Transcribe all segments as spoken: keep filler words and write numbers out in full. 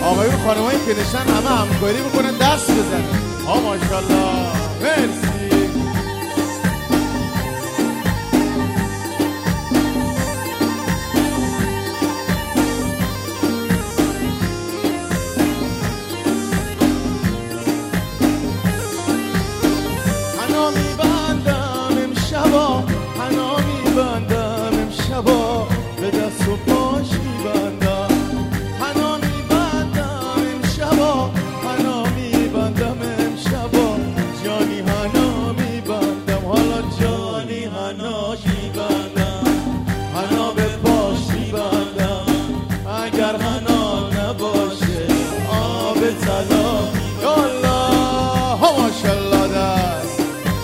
آقایون خانمایی که نشن همه همکاری میکنن دست بزنن. ها ماشاءالله مرسی. حنا میبندم امشبا، حنا میبندم امشبا، به دست و پاش میبندم. حنا میبندم امشبا، حنا میبندم امشبا، جانی حنا میبندم، حالا جانی حناش میبندم، حنا به پاش میبندم، اگر حنا نباشه آب طلا. یالله ها ماشاءالله دست.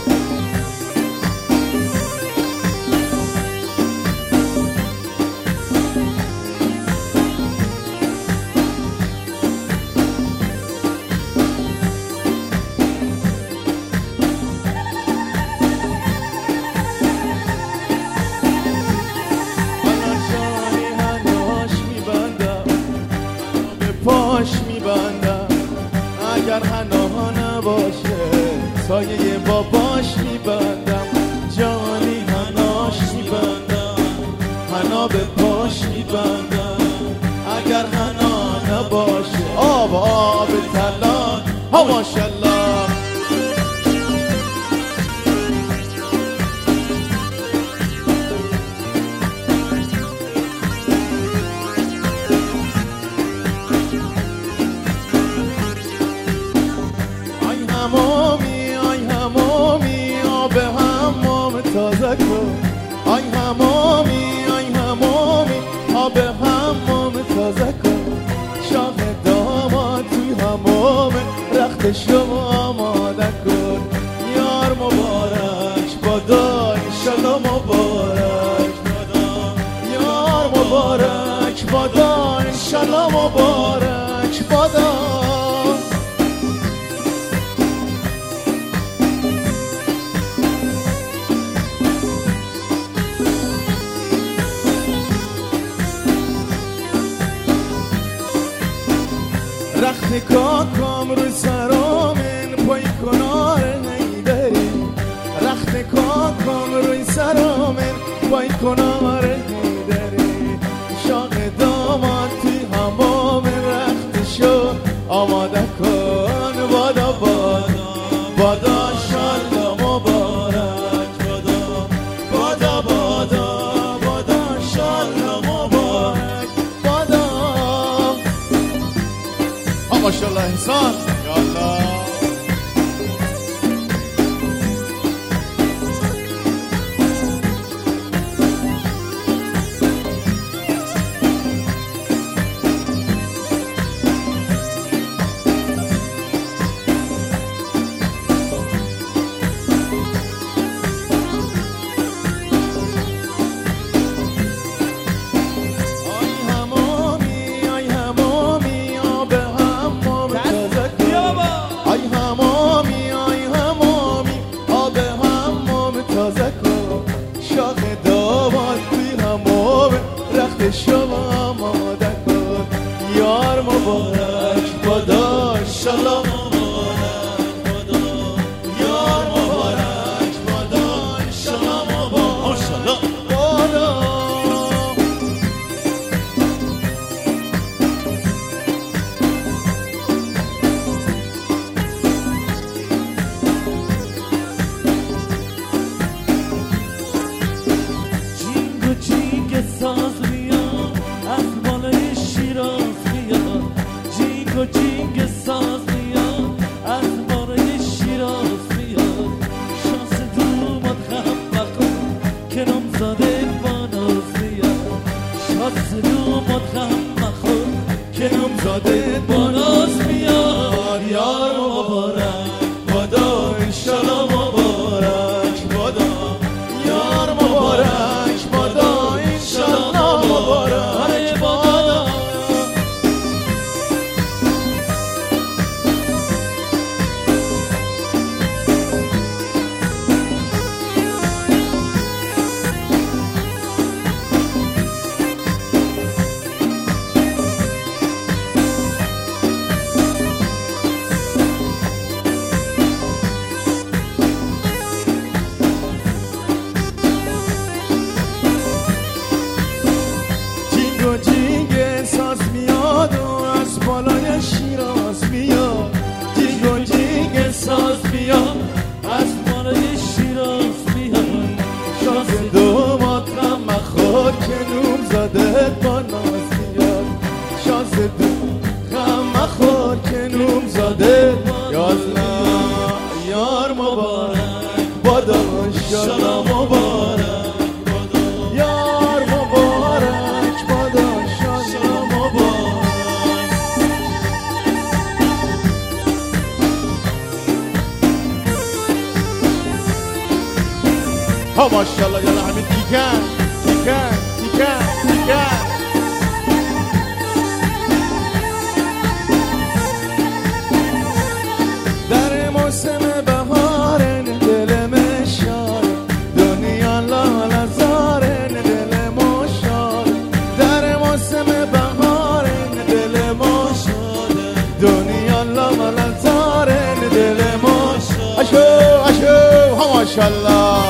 پاش میبندم، اگر حنا نباشه سایه باباش میبندم، جانی حناش میبندم، حنا به پاش میبندم، اگر حنا نباشه آب آب طلا. ها ماشاءالله. همامی آی همامی آب حمام تازه کن، آی همامی آی همامی آب حمام تازه کن، شاه داماد توی حمام رختشو آماده کن، یار مبارک بادا انشالله مبارک بادا، یار مبارک بادا انشالله مبارک بادا. رخت کاکام روی سرامن پای کنار نیداری، رخت کاکام روی سرامن پای کنار نیداری، شاق داماد توی حمام رختشو آماده کن، بادا بادا بادا شالله مبارک بادا، بادا بادا بادا شالله مبارک بادا. ماشاءالله احسان. یالله شما آماده کن، یار مبارک بادا انشالله مبارک بادا، یار مبارک بادا انشالله مبارک بادا. جینگ و جینگ ساز جینگ ساز میاد از باره شیراز میاد، شانس دومات خم نکن که نامزاده با ناز میاد، شانس دومات خم نکن که نامزاده با ناز میاد، یار مبارک بادا انشالله مبارک بادا، یار مبارک بادا انشالله مبارک بادا. غم مخور که نوم زاده یالله یار مبارک بادا انشالله مبارک یار مبارک بادا انشالله مبارک. ها ماشاءالله یالا همین تیکن تیکن تیکن تیکن. در موسم بهارن دل مشار دنیا لال زارن دل مشار. در موسم بهارن دل مشار دنیا لال زارن دل مشار. اشو اشو ها ماشاءالله.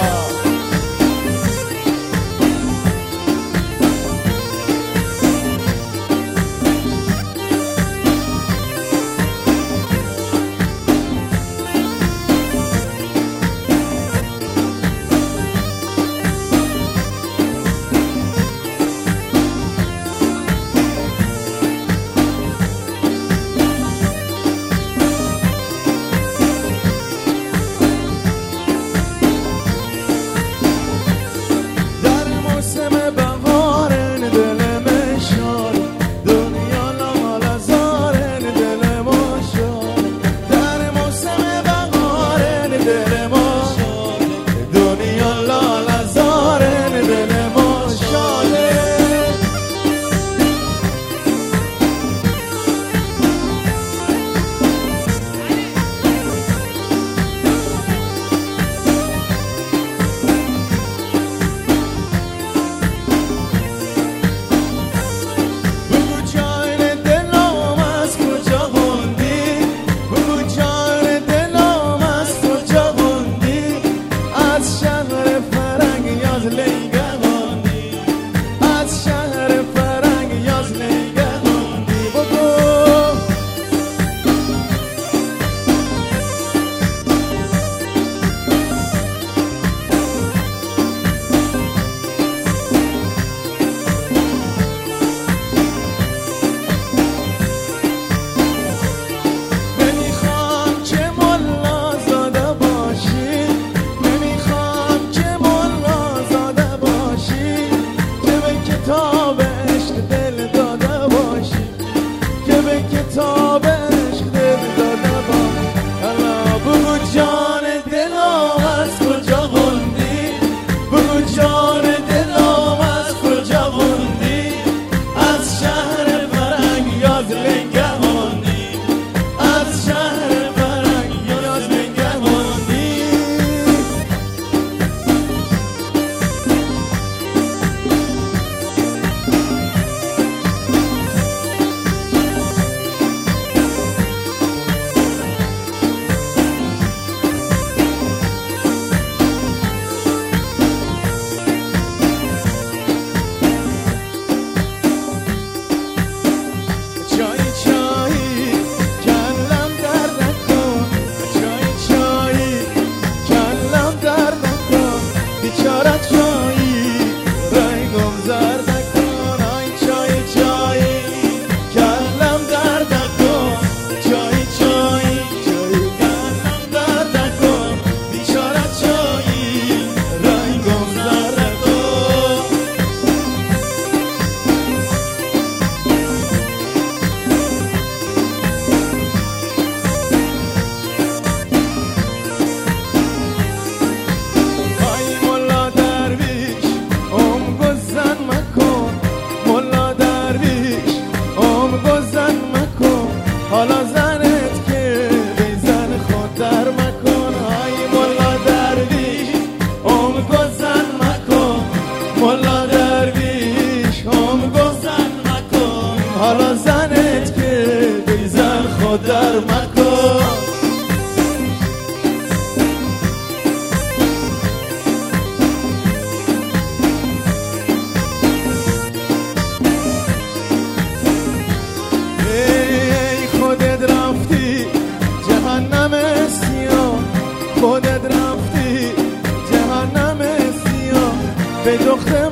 خودت رفتی جهنم سیاه به دختر